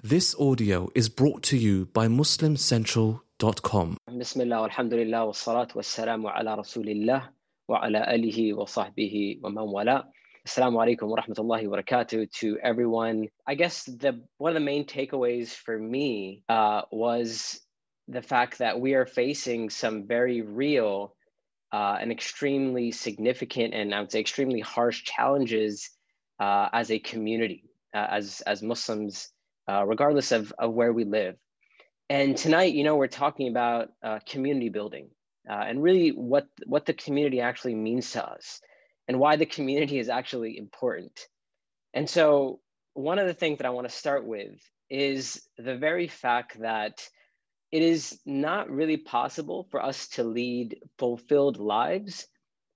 This audio is brought to you by MuslimCentral.com. Bismillah, alhamdulillah, wa salatu wa salamu ala rasulillah wa ala alihi wa sahbihi wa man wala. Assalamu alaikum wa rahmatullahi wa barakatuh to everyone. I guess one of the main takeaways for me was the fact that we are facing some very real and extremely significant and I would say extremely harsh challenges as a community, as Muslims, regardless of where we live. And tonight, we're talking about community building and really what the community actually means to us and why the community is actually important. And so one of the things that I want to start with is the very fact that it is not really possible for us to lead fulfilled lives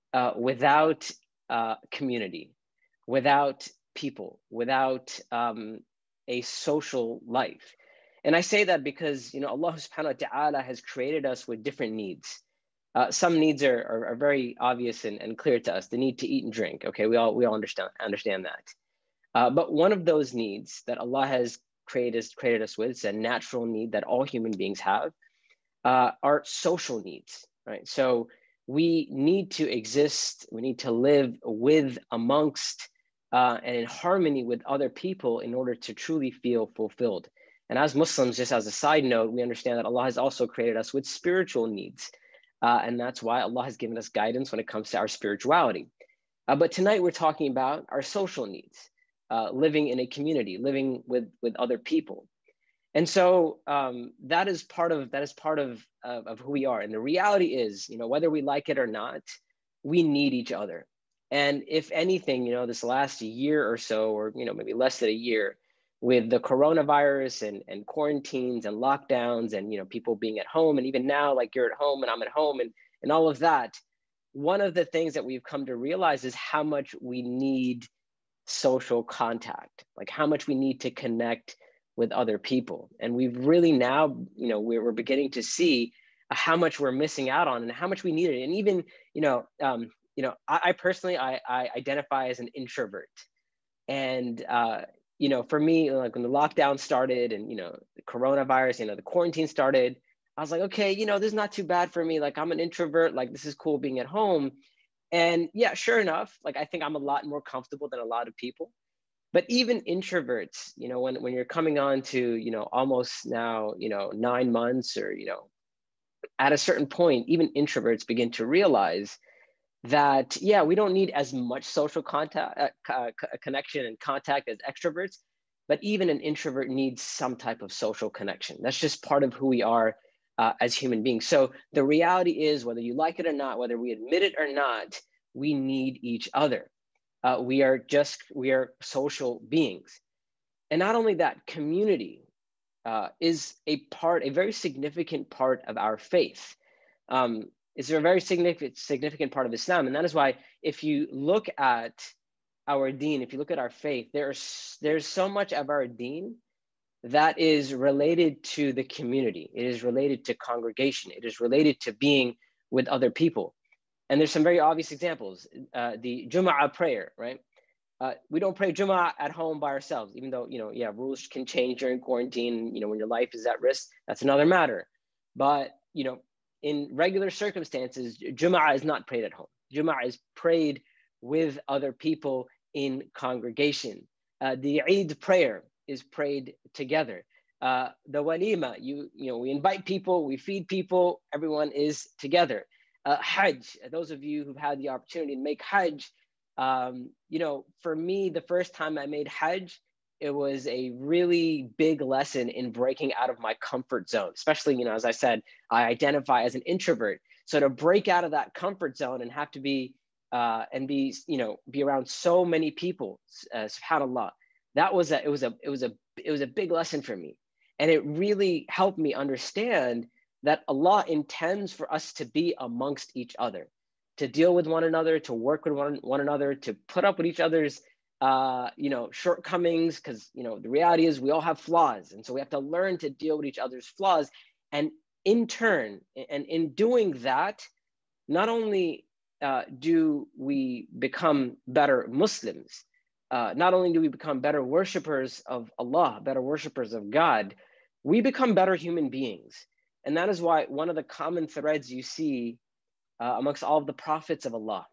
without community, without people, without a social life. And I say that because, Allah subhanahu wa ta'ala has created us with different needs. Some needs are very obvious and clear to us, the need to eat and drink. Okay, we all understand that. But one of those needs that Allah has created us with, it's a natural need that all human beings have, are social needs, right? So we need to exist, we need to live with, amongst, and in harmony with other people in order to truly feel fulfilled. And as Muslims, just as a side note, we understand that Allah has also created us with spiritual needs. And that's why Allah has given us guidance when it comes to our spirituality. But tonight we're talking about our social needs, living in a community, living with other people. And so that is part of who we are. And the reality is, whether we like it or not, we need each other. And if anything, this last year or so, or maybe less than a year, with the coronavirus and quarantines and lockdowns and people being at home, and even now, like you're at home and I'm at home and all of that, one of the things that we've come to realize is how much we need social contact, like how much we need to connect with other people. And we've really now, we're beginning to see how much we're missing out on and how much we need it. And even, I personally, I identify as an introvert. And, for me, like when the lockdown started and, the coronavirus, the quarantine started, I was like, okay, this is not too bad for me. Like I'm an introvert, like this is cool being at home. And yeah, sure enough, like I think I'm a lot more comfortable than a lot of people. But even introverts, when you're coming on to, almost now, 9 months or, at a certain point, even introverts begin to realize that, yeah, we don't need as much social contact, connection and contact as extroverts, but even an introvert needs some type of social connection. That's just part of who we are as human beings. So the reality is, whether you like it or not, whether we admit it or not, we need each other. We are social beings. And not only that, community is a very significant part of our faith. It's a very significant part of Islam. And that is why if you look at our deen, if you look at our faith, there's so much of our deen that is related to the community. It is related to congregation. It is related to being with other people. And there's some very obvious examples. The Jum'ah prayer, right? We don't pray Jum'ah at home by ourselves, even though, rules can change during quarantine, when your life is at risk, that's another matter. But, in regular circumstances, Jum'ah is not prayed at home. Jum'ah is prayed with other people in congregation. The Eid prayer is prayed together. The walima, we invite people, we feed people, everyone is together. Hajj, those of you who've had the opportunity to make Hajj, for me, the first time I made Hajj, it was a really big lesson in breaking out of my comfort zone, especially, as I said, I identify as an introvert. So to break out of that comfort zone and have to be around so many people, subhanAllah, it was a big lesson for me. And it really helped me understand that Allah intends for us to be amongst each other, to deal with one another, to work with one another, to put up with each other's shortcomings, because the reality is we all have flaws, and so we have to learn to deal with each other's flaws. And in turn, and in doing that, not only do we become better Muslims, not only do we become better worshipers of Allah, better worshipers of God, we become better human beings. And that is why one of the common threads you see amongst all of the prophets of Allah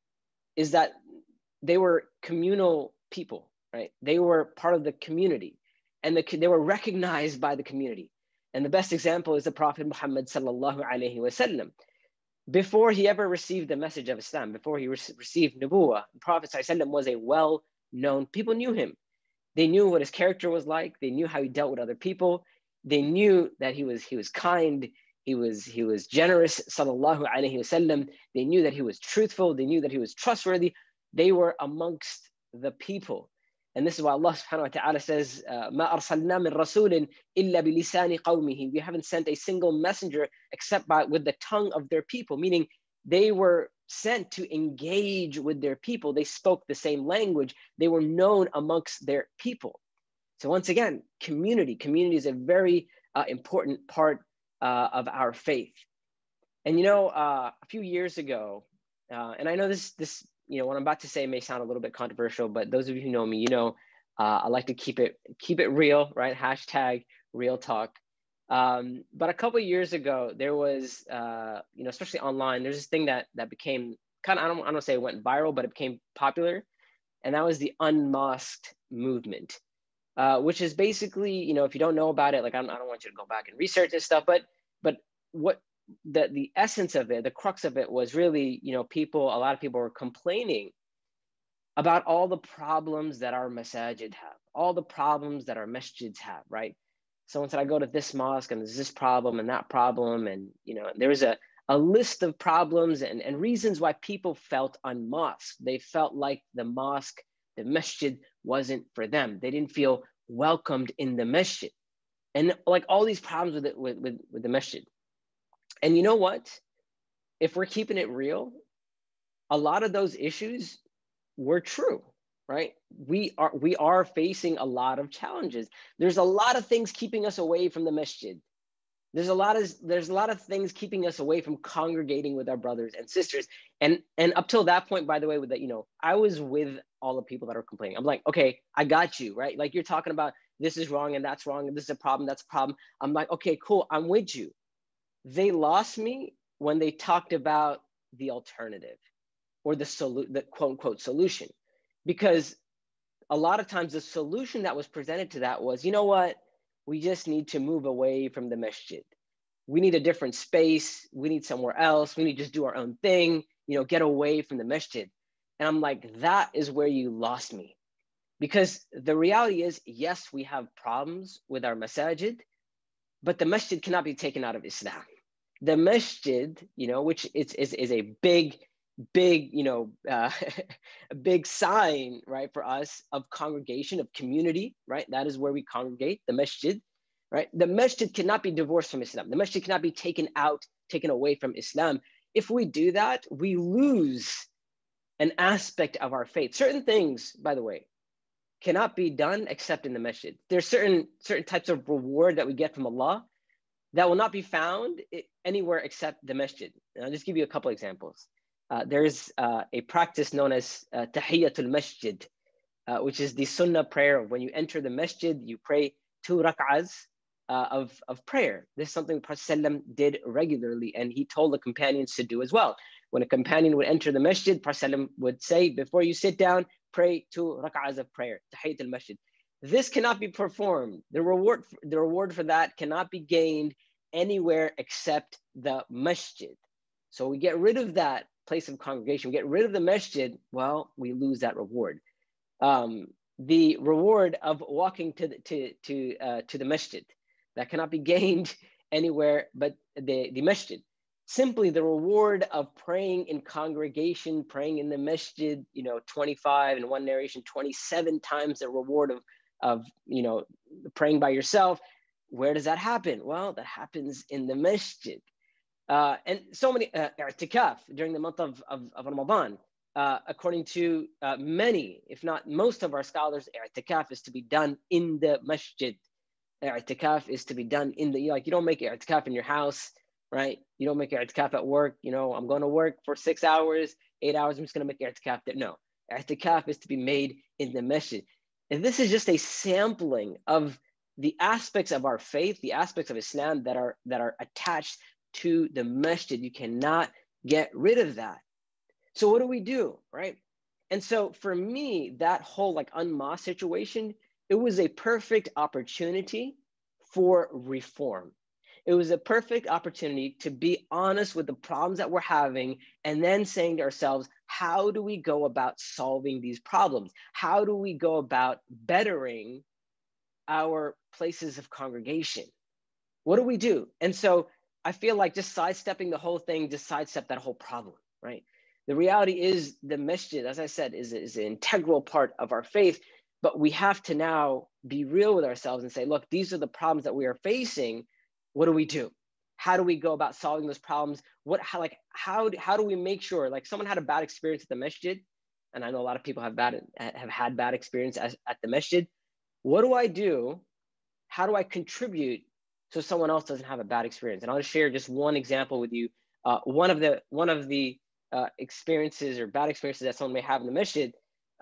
is that they were communal people, right? They were part of the community, and they were recognized by the community. And the best example is the Prophet Muhammad sallallahu alaihi wasallam. Before he ever received the message of Islam, before he received Nubuwah, the Prophet sallallahu alaihi wasallam was a well-known, people knew him. They knew what his character was like. They knew how he dealt with other people. They knew that he was kind. He was generous, sallallahu alaihi wasallam. They knew that he was truthful. They knew that he was trustworthy. They were amongst the people. And this is why Allah subhanahu wa ta'ala says, مَا أَرْسَلْنَا مِن رَسُولٍ إِلَّا بِلِسَانِ قَوْمِهِ. We haven't sent a single messenger except with the tongue of their people, meaning they were sent to engage with their people. They spoke the same language. They were known amongst their people. So once again, community is a very important part of our faith. And a few years ago, and I know this what I'm about to say may sound a little bit controversial, but those of you who know me, I like to keep it real, right? Hashtag real talk. But a couple of years ago, there was, especially online, there's this thing that became kind of, I don't want to say it went viral, but it became popular. And that was the unmasked movement, which is basically, if you don't know about it, like, I don't want you to go back and research this stuff, but what the essence of it, the crux of it was really, a lot of people were complaining about all the problems that our masajid have, all the problems that our masjids have, right? Someone said, I go to this mosque and there's this problem and that problem. And, there was a list of problems and reasons why people felt unmasked. They felt like the mosque, the masjid wasn't for them. They didn't feel welcomed in the masjid. And like all these problems with the masjid. And you know what? If we're keeping it real, a lot of those issues were true, right? We are facing a lot of challenges. There's a lot of things keeping us away from the masjid. There's a lot of things keeping us away from congregating with our brothers and sisters. And up till that point, by the way, with that, I was with all the people that are complaining. I'm like, okay, I got you, right? Like, you're talking about this is wrong and that's wrong and this is a problem, that's a problem. I'm like, okay, cool, I'm with you. They lost me when they talked about the alternative or the quote unquote solution, because a lot of times the solution that was presented to that was, you know what, we just need to move away from the masjid. We need a different space. We need somewhere else. We need to just do our own thing, get away from the masjid. And I'm like, that is where you lost me. Because the reality is, yes, we have problems with our masajid, but the masjid cannot be taken out of Islam. The masjid, which is a big, a big sign, right, for us of congregation, of community, right? That is where we congregate, the masjid, right? The masjid cannot be divorced from Islam. The masjid cannot be taken away from Islam. If we do that, we lose an aspect of our faith. Certain things, by the way, cannot be done except in the masjid. There's certain types of reward that we get from Allah that will not be found anywhere except the masjid. And I'll just give you a couple examples. There's a practice known as Tahiyatul Masjid, which is the sunnah prayer of when you enter the masjid, you pray 2 rak'ahs of prayer. This is something the Prophet ﷺ did regularly, and he told the companions to do as well. When a companion would enter the masjid, Prophet ﷺ would say, before you sit down, pray 2 rak'ahs of prayer, Tahiyatul Masjid. This cannot be performed. The reward for that cannot be gained anywhere except the masjid. So we get rid of that place of congregation, we get rid of the masjid, well, we lose that reward. The reward of walking to the masjid, that cannot be gained anywhere but the masjid. Simply the reward of praying in congregation, praying in the masjid, 25, in one narration, 27 times the reward of praying by yourself. Where does that happen? Well, that happens in the masjid. And so many i'tikaf during the month of Ramadan. According to many, if not most of our scholars, i'tikaf is to be done in the masjid. I'tikaf is to be done in the, you don't make i'tikaf in your house, right? You don't make i'tikaf at work. I'm going to work for 6 hours, 8 hours, I'm just going to make i'tikaf there. No, i'tikaf is to be made in the masjid. And this is just a sampling of the aspects of our faith, the aspects of Islam that are attached to the masjid. You cannot get rid of that. So what do we do, right? And so for me, that whole like unmasked situation, it was a perfect opportunity for reform. It was a perfect opportunity to be honest with the problems that we're having and then saying to ourselves, how do we go about solving these problems? How do we go about bettering our places of congregation? What do we do? And so I feel like just sidestepping the whole thing, just sidestep that whole problem, right? The reality is the masjid, as I said, is an integral part of our faith, but we have to now be real with ourselves and say, look, these are the problems that we are facing. What do we do? How do we go about solving those problems? How do we make sure, like someone had a bad experience at the masjid, and I know a lot of people have had bad experience at the masjid. What do I do? How do I contribute so someone else doesn't have a bad experience? And I'll just share just one example with you. One of the experiences or bad experiences that someone may have in the masjid.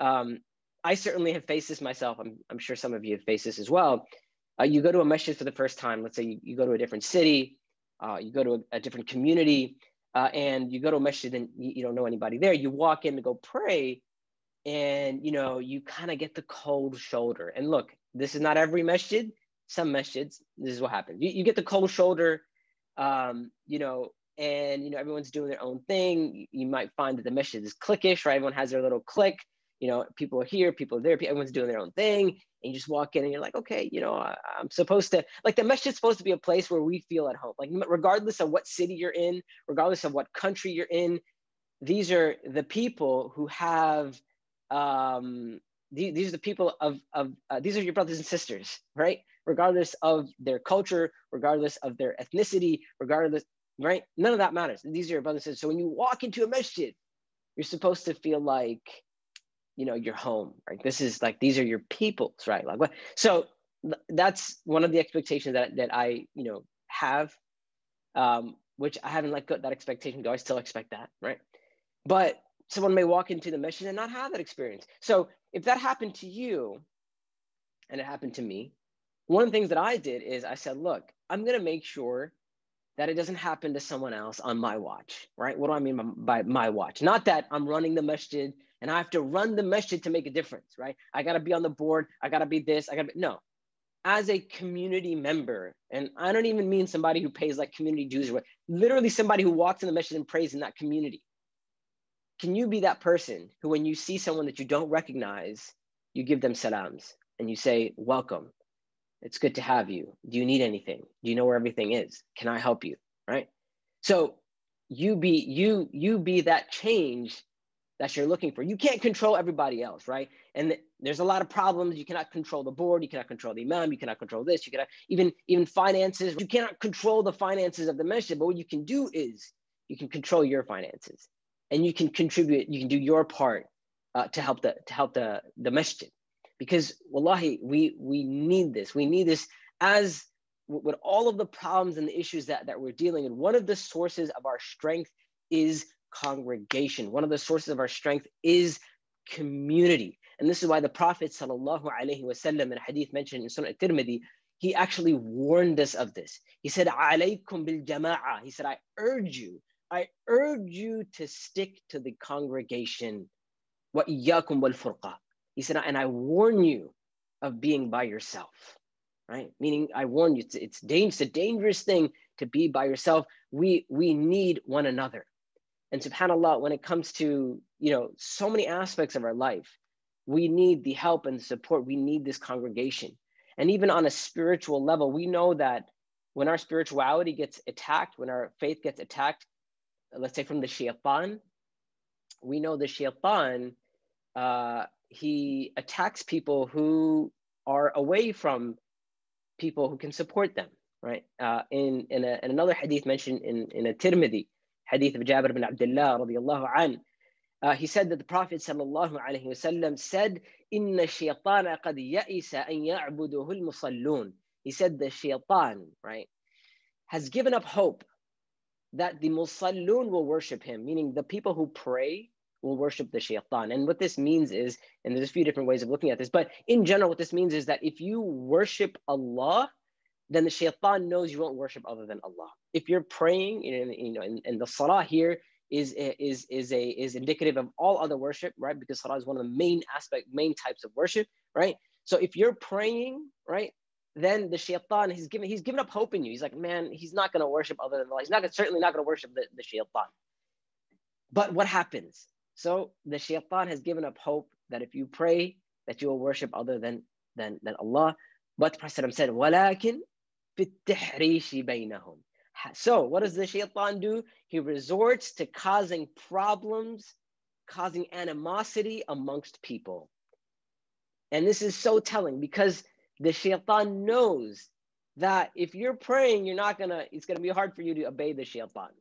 I certainly have faced this myself. I'm sure some of you have faced this as well. You go to a masjid for the first time. Let's say you go to a different city, you go to a different community, and you go to a masjid and you don't know anybody there. You walk in to go pray, and you kind of get the cold shoulder. And look, this is not every masjid. Some masjids, this is what happens. You get the cold shoulder, and everyone's doing their own thing. You might find that the masjid is cliquish, right? Everyone has their little clique. People are here, people are there, everyone's doing their own thing. And you just walk in and you're like, okay, I'm supposed to, like, the masjid's supposed to be a place where we feel at home. Like, regardless of what city you're in, regardless of what country you're in, these are the people who have, these are the people these are your brothers and sisters, right? Regardless of their culture, regardless of their ethnicity, right? None of that matters. These are your brothers and sisters. So when you walk into a masjid, you're supposed to feel like, you're home, right? This is like, these are your peoples, right? Like what? So that's one of the expectations that I, have, which I haven't let go that expectation go. I still expect that, right? But someone may walk into the masjid and not have that experience. So if that happened to you, and it happened to me, one of the things that I did is I said, look, I'm going to make sure that it doesn't happen to someone else on my watch, right? What do I mean by my watch? Not that I'm running the masjid and I have to run the masjid to make a difference, right? I got to be on the board. I got to be this. No. As a community member, and I don't even mean somebody who pays like community dues, or literally somebody who walks in the masjid and prays in that community. Can you be that person who, when you see someone that you don't recognize, you give them salams and you say, welcome. It's good to have you. Do you need anything? Do you know where everything is? Can I help you? Right? So you be that change that you're looking for. You can't control everybody else, right? And there's a lot of problems. You cannot control the board. You cannot control the imam. You cannot control this. You cannot even finances. You cannot control the finances of the masjid. But what you can do is you can control your finances, and you can contribute. You can do your part to help the masjid. Because wallahi, we need this. We need this as with all of the problems and the issues that we're dealing with. One of the sources of our strength is congregation. One of the sources of our strength is community. And this is why the Prophet sallallahu alaihi wasallam, in a hadith mentioned in Sunan at-Tirmidhi, he actually warned us of this. He said, alaykum bil jama'ah. He said, I urge you to stick to the congregation. Wa iyyakum wal furqa. He said, and I warn you of being by yourself, right? Meaning, I warn you, it's a dangerous thing to be by yourself. We need one another. And subhanAllah, when it comes to, so many aspects of our life, we need the help and the support. We need this congregation. And even on a spiritual level, we know that when our spirituality gets attacked, when our faith gets attacked, let's say from the shaitan, we know the shaitan, he attacks people who are away from people who can support them, right? In another hadith mentioned in a Tirmidhi, hadith of Jabir ibn Abdullah radiyallahu an, he said that the Prophet sallallahu alaihi wasallam said, "Inna shaytana qad ya'isa an ya'buduhu al-musallun." He said the shaitan, right, has given up hope that the musallun will worship him, meaning the people who pray will worship the shaitan. And what this means is, and there's a few different ways of looking at this, but in general, what this means is that if you worship Allah, then the shaitan knows you won't worship other than Allah. If you're praying, and the salah here is indicative of all other worship, right? Because salah is one of the main types of worship, right? So if you're praying, right, then the shaitan, he's given up hope in you. He's like, man, he's not going to worship other than Allah. He's certainly not going to worship the shaitan. But what happens? So the shaitan has given up hope that if you pray, that you will worship other than Allah. But the Prophet said, وَلَكِنْ فِي التَّحْرِيشِ بَيْنَهُمْ. So what does the shaitan do? He resorts to causing problems, causing animosity amongst people. And this is so telling because the shaitan knows that if you're praying, it's going to be hard for you to obey the shaitan.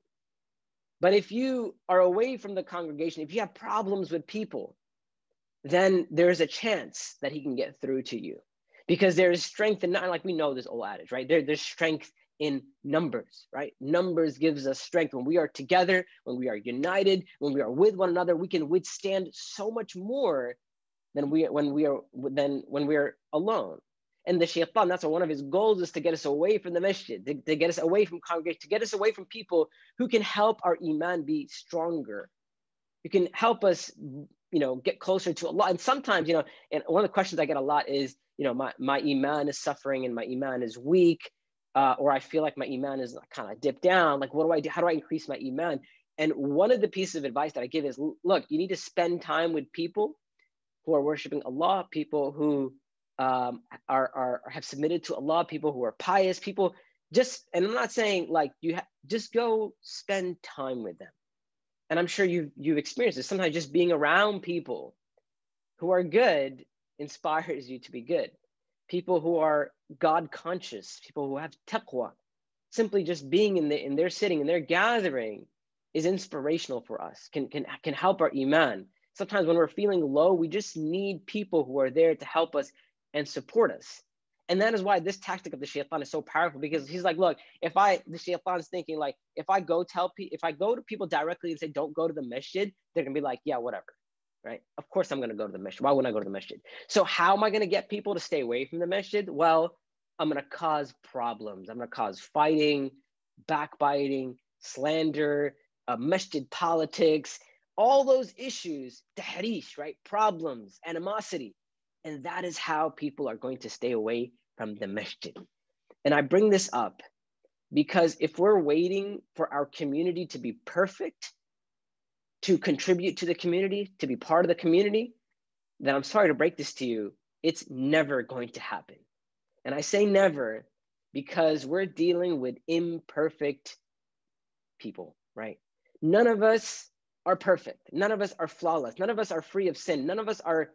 But if you are away from the congregation, if you have problems with people, then there's a chance that he can get through to you. Because there is strength in, like we know this old adage, right? There's strength in numbers, right? Numbers gives us strength. When we are together, when we are united, when we are with one another, we can withstand so much more than when we are alone. And the shaitan, that's one of his goals, is to get us away from the masjid, to get us away from congregation, to get us away from people who can help our iman be stronger, who can help us, get closer to Allah. And sometimes, and one of the questions I get a lot is, my iman is suffering and my iman is weak, or I feel like my iman is kind of dipped down. Like, what do I do? How do I increase my iman? And one of the pieces of advice that I give is, look, you need to spend time with people who are worshiping Allah, people who have submitted to Allah, people who are pious, people and I'm not saying like just go spend time with them. And I'm sure you've experienced this. Sometimes just being around people who are good inspires you to be good. People who are God conscious, people who have taqwa, simply just being in their sitting, in their gathering is inspirational for us, can help our iman. Sometimes when we're feeling low, we just need people who are there to help us and support us. And that is why this tactic of the shaitan is so powerful, because he's like, look, the shaitan's thinking like, if I go to people directly and say, don't go to the masjid, they're going to be like, yeah, whatever, right? Of course I'm going to go to the masjid. Why wouldn't I go to the masjid? So how am I going to get people to stay away from the masjid? Well, I'm going to cause problems. I'm going to cause fighting, backbiting, slander, masjid politics, all those issues, tahrish, right? Problems, animosity. And that is how people are going to stay away from the masjid. And I bring this up because if we're waiting for our community to be perfect, to contribute to the community, to be part of the community, then I'm sorry to break this to you, it's never going to happen. And I say never because we're dealing with imperfect people, right? None of us are perfect. None of us are flawless. None of us are free of sin. None of us are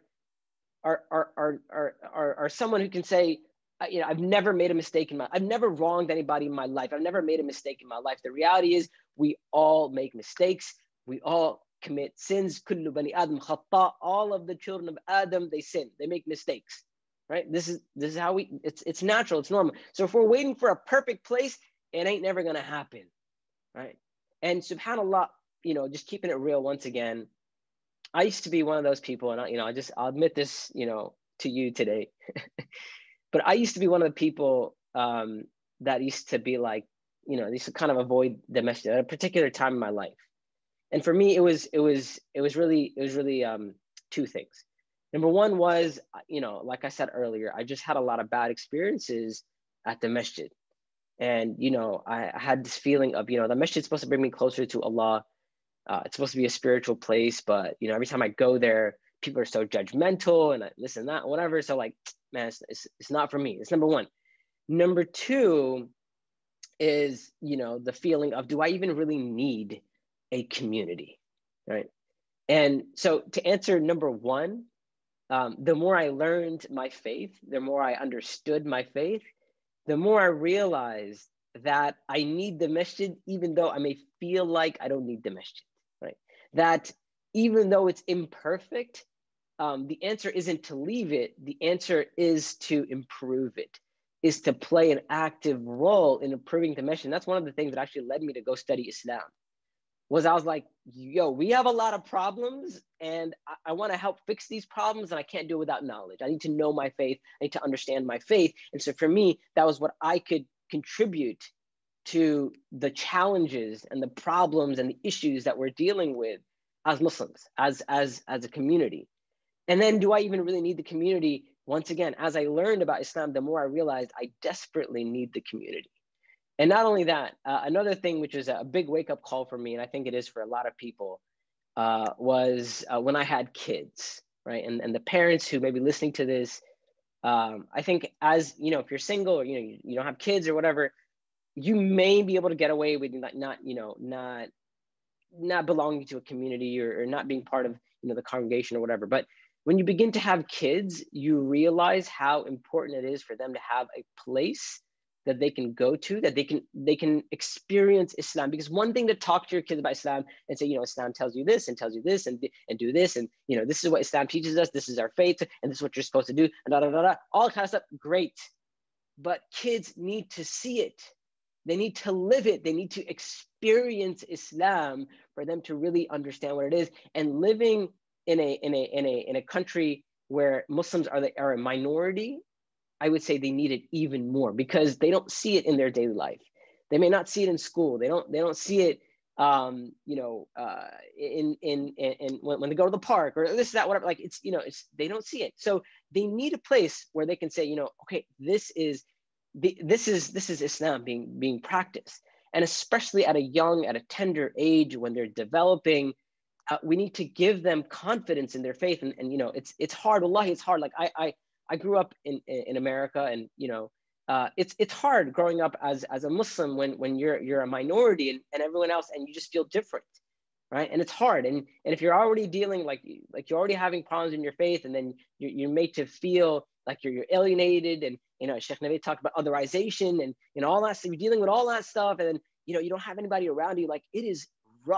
someone who can say, I've never made a mistake I've never wronged anybody in my life. I've never made a mistake in my life. The reality is we all make mistakes. We all commit sins. Kullu bani Adam khata. All of the children of Adam, they sin. They make mistakes, right? This is how it's natural. It's normal. So if we're waiting for a perfect place, it ain't never going to happen, right? And subhanAllah, just keeping it real once again, I used to be one of those people, and I'll admit this, to you today, but I used to be one of the people that used to be like, used to kind of avoid the masjid at a particular time in my life. And for me, it was really two things. Number one was, like I said earlier, I just had a lot of bad experiences at the masjid, and I had this feeling of, the masjid is supposed to bring me closer to Allah. It's supposed to be a spiritual place, but every time I go there, people are so judgmental and this and that, whatever. So like, man, it's not for me. It's number one. Number two is, the feeling of, do I even really need a community, right? And so to answer number one, the more I learned my faith, the more I understood my faith, the more I realized that I need the masjid, even though I may feel like I don't need the masjid. Right? That even though it's imperfect, the answer isn't to leave it. The answer is to improve it, is to play an active role in improving the masjid. And that's one of the things that actually led me to go study Islam. was I was like, yo, we have a lot of problems and I want to help fix these problems, and I can't do it without knowledge. I need to know my faith. I need to understand my faith. And so for me, that was what I could contribute to the challenges and the problems and the issues that we're dealing with as Muslims, as a community. And then do I even really need the community? Once again, as I learned about Islam, the more I realized I desperately need the community. And not only that, another thing which is a big wake-up call for me, and I think it is for a lot of people, was when I had kids, right? And the parents who may be listening to this, I think, as you know, if you're single or you don't have kids or whatever, you may be able to get away with not belonging to a community or not being part of the congregation or whatever. But when you begin to have kids, you realize how important it is for them to have a place that they can go to, that they can experience Islam. Because one thing to talk to your kids about Islam and say, Islam tells you this and tells you this and do this, and this is what Islam teaches us, this is our faith, and this is what you're supposed to do, and da da da da, all kind of stuff. Great, but kids need to see it. They need to live it. They need to experience Islam for them to really understand what it is. And living in a country where Muslims are a minority, I would say they need it even more, because they don't see it in their daily life. They may not see it in school. They don't see it, in when they go to the park or this, that, whatever. Like they don't see it. So they need a place where they can say, okay, this is Islam being practiced. And especially at a tender age when they're developing, we need to give them confidence in their faith. And it's hard. Wallahi, it's hard. Like I grew up in America, and it's hard growing up as a Muslim when you're a minority and everyone else, and you just feel different, right? And it's hard. And if you're already dealing like you're already having problems in your faith, and then you're made to feel like you're alienated, and Sheikh Naveed talked about otherization and all that. So you're dealing with all that stuff, and then you don't have anybody around you. Like, it is rough,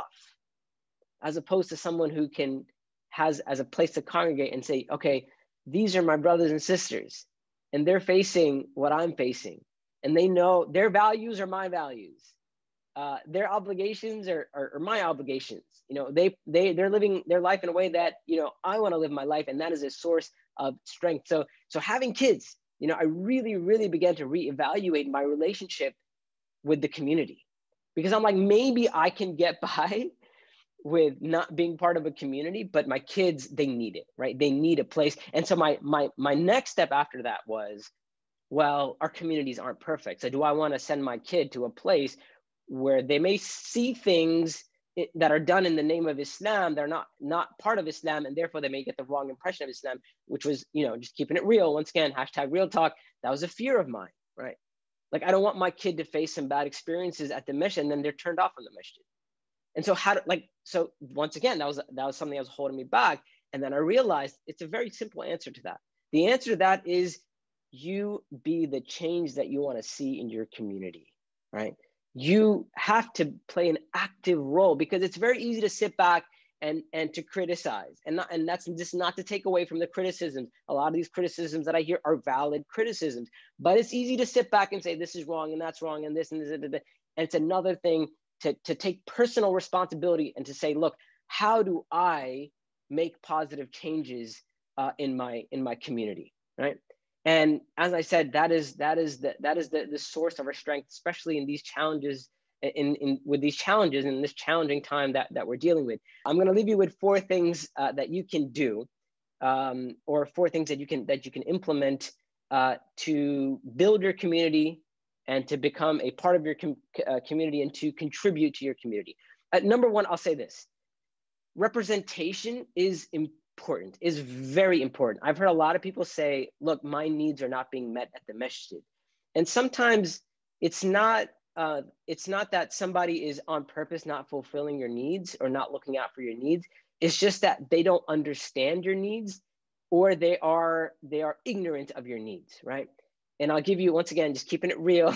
as opposed to someone who has as a place to congregate and say, okay, these are my brothers and sisters, and they're facing what I'm facing, and they know their values are my values. Their obligations are my obligations. They're living their life in a way that I want to live my life, and that is a source of strength. So having kids, I really, really began to reevaluate my relationship with the community, because I'm like, maybe I can get by with not being part of a community, but my kids, they need it, right? They need a place. And so my next step after that was, well, our communities aren't perfect. So do I want to send my kid to a place where they may see things that are done in the name of Islam? They're not part of Islam, and therefore they may get the wrong impression of Islam, which was, just keeping it real. Once again, #real talk. That was a fear of mine, right? Like, I don't want my kid to face some bad experiences at the masjid, and then they're turned off from the masjid. And so so once again, that was something that was holding me back. And then I realized it's a very simple answer to that. The answer to that is, you be the change that you want to see in your community, right? You have to play an active role, because it's very easy to sit back and to criticize. And that's just not to take away from the criticisms. A lot of these criticisms that I hear are valid criticisms, but it's easy to sit back and say, this is wrong and that's wrong and this and this. And it's another thing to take personal responsibility and to say, look, how do I make positive changes in my community, right? And as I said, that is the source of our strength, especially in these challenges, with these challenges in this challenging time that we're dealing with. I'm going to leave you with 4 things that you can do, or 4 things that you can implement to build your community and to become a part of your community and to contribute to your community. Number 1, I'll say this: representation is important, is very important. I've heard a lot of people say, look, my needs are not being met at the masjid. And sometimes it's not that somebody is on purpose not fulfilling your needs or not looking out for your needs. It's just that they don't understand your needs, or they are ignorant of your needs, right? And I'll give you, once again, just keeping it real,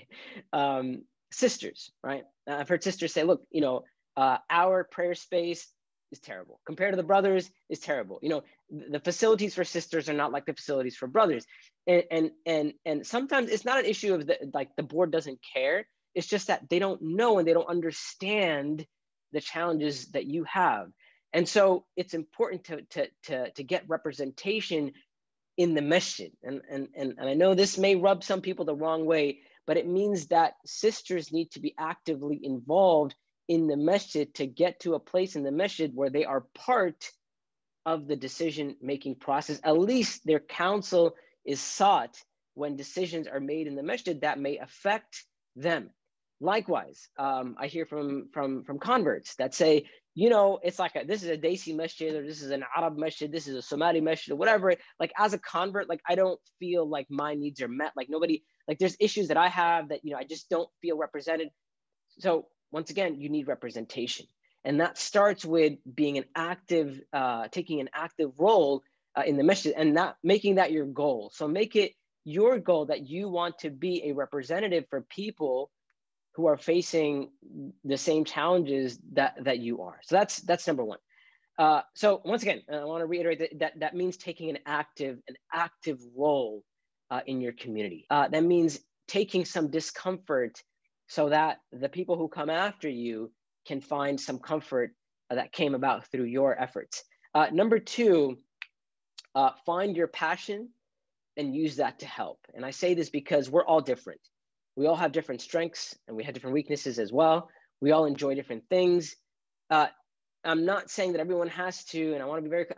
sisters, right? I've heard sisters say, look, our prayer space is terrible compared to the brothers, is terrible. The facilities for sisters are not like the facilities for brothers. And sometimes it's not an issue of the board doesn't care. It's just that they don't know and they don't understand the challenges that you have. And so it's important to get representation in the masjid. And I know this may rub some people the wrong way, but it means that sisters need to be actively involved in the masjid to get to a place in the masjid where they are part of the decision-making process. At least their counsel is sought when decisions are made in the masjid that may affect them. Likewise, I hear from converts that say, you know, it's like this is a Desi masjid, or this is an Arab masjid, this is a Somali masjid, or whatever. Like as a convert, like I don't feel like my needs are met. Like nobody, like there's issues that I have that, you know, I just don't feel represented. So once again, you need representation. And that starts with being an active, taking an active role in the masjid, and not making that your goal. So make it your goal that you want to be a representative for people who are facing the same challenges that you are. So that's number one. So once again, I want to reiterate that means taking an active role in your community. That means taking some discomfort so that the people who come after you can find some comfort that came about through your efforts. Number two, find your passion and use that to help. And I say this because we're all different. We all have different strengths and we have different weaknesses as well. We all enjoy different things. I'm not saying that everyone has to, and I want to be very,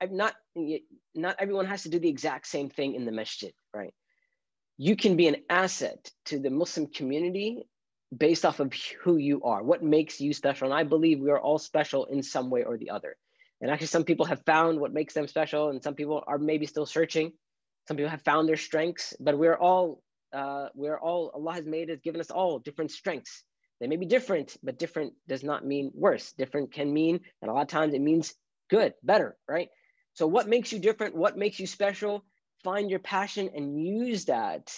not everyone has to do the exact same thing in the masjid, right? You can be an asset to the Muslim community based off of who you are, what makes you special. And I believe we are all special in some way or the other. And actually some people have found what makes them special, and some people are maybe still searching. Some people have found their strengths, but we're all, Allah has given us all different strengths. They may be different, but different does not mean worse. Different can mean, and a lot of times it means good, better, right? So what makes you different? What makes you special? Find your passion and use that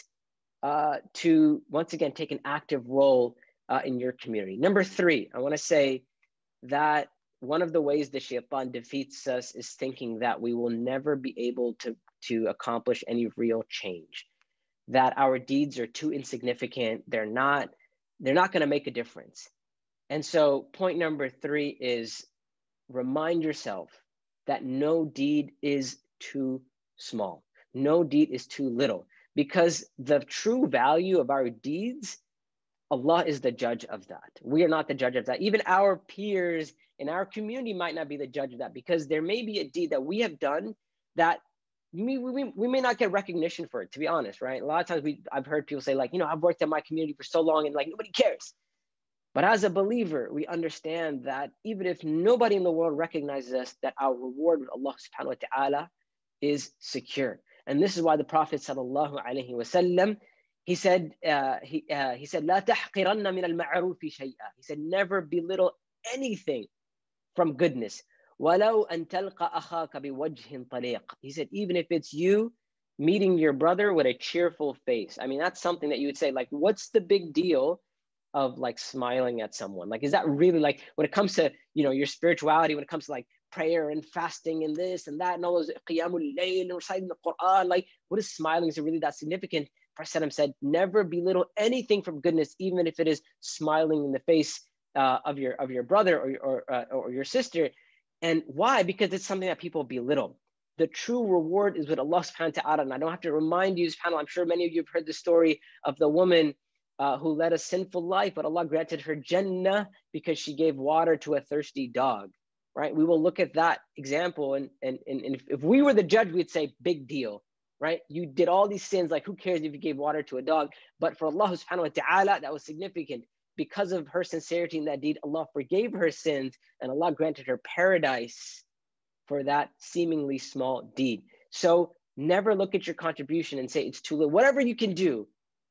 to, once again, take an active role in your community. Number three, I want to say that one of the ways the shaitan defeats us is thinking that we will never be able to accomplish any real change, that our deeds are too insignificant. They're not going to make a difference. And so point number three is remind yourself that no deed is too small. No deed is too little, because the true value of our deeds, Allah is the judge of that. We are not the judge of that. Even our peers in our community might not be the judge of that, because there may be a deed that we have done that we may not get recognition for it, to be honest, right? A lot of times I've heard people say, like, you know, I've worked in my community for so long and like nobody cares. But as a believer, we understand that even if nobody in the world recognizes us, that our reward with Allah subhanahu wa ta'ala is secure. And this is why the Prophet sallallahu alaihi wasallam, he said, "La tahqiranna min al-ma'rufi shay'a." He said, never belittle anything from goodness. وَلَوْ أَن تَلْقَ أَخَاكَ بِوَجْهٍ طَلِيقٍ. He said, even if it's you meeting your brother with a cheerful face. I mean, that's something that you would say, like, what's the big deal of like smiling at someone? Like, is that really, like, when it comes to, you know, your spirituality, when it comes to like prayer and fasting and this and that and all those qiyamul layl and reciting the Quran, like, what is smiling? Is it really that significant? Prophet said, never belittle anything from goodness, even if it is smiling in the face of your brother or your sister. And why? Because it's something that people belittle. The true reward is with Allah subhanahu wa ta'ala. And I don't have to remind you, subhanAllah, I'm sure many of you have heard the story of the woman who led a sinful life, but Allah granted her Jannah because she gave water to a thirsty dog, right? We will look at that example. And if we were the judge, we'd say, big deal, right? You did all these sins, like who cares if you gave water to a dog? But for Allah subhanahu wa ta'ala, that was significant. Because of her sincerity in that deed, Allah forgave her sins and Allah granted her paradise for that seemingly small deed. So never look at your contribution and say it's too little. Whatever you can do,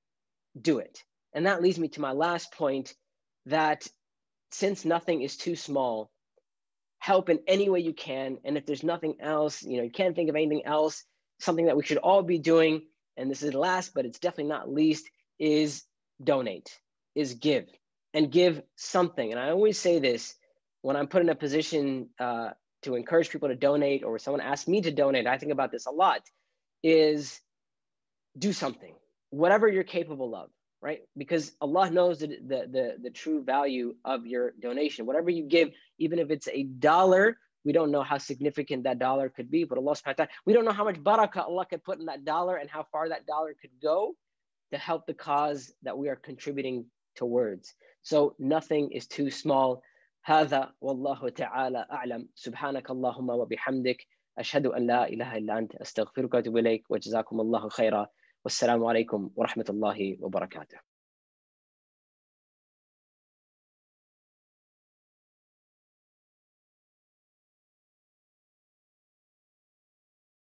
do it. And that leads me to my last point, that since nothing is too small, help in any way you can. And if there's nothing else, you know, you can't think of anything else, something that we should all be doing, and this is last, but it's definitely not least, is donate, is give, and give something. And I always say this when I'm put in a position to encourage people to donate, or someone asks me to donate, I think about this a lot, is do something, whatever you're capable of, right? Because Allah knows the true value of your donation. Whatever you give, even if it's $1, we don't know how significant that dollar could be, but Allah subhanahu wa ta'ala, we don't know how much barakah Allah could put in that dollar and how far that dollar could go to help the cause that we are contributing towards. So nothing is too small. هذا والله تعالى أعلم. سبحانك اللهم وبحمدك أشهد أن لا إله إلا أنت أستغفرك وأتوب إليك وجزاكم الله خيرا والسلام عليكم ورحمة الله وبركاته.